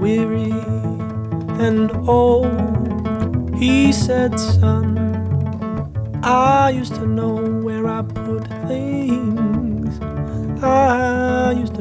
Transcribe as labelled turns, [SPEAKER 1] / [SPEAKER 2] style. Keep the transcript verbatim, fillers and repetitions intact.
[SPEAKER 1] weary and old. He said, son, I used to know where I put things. I used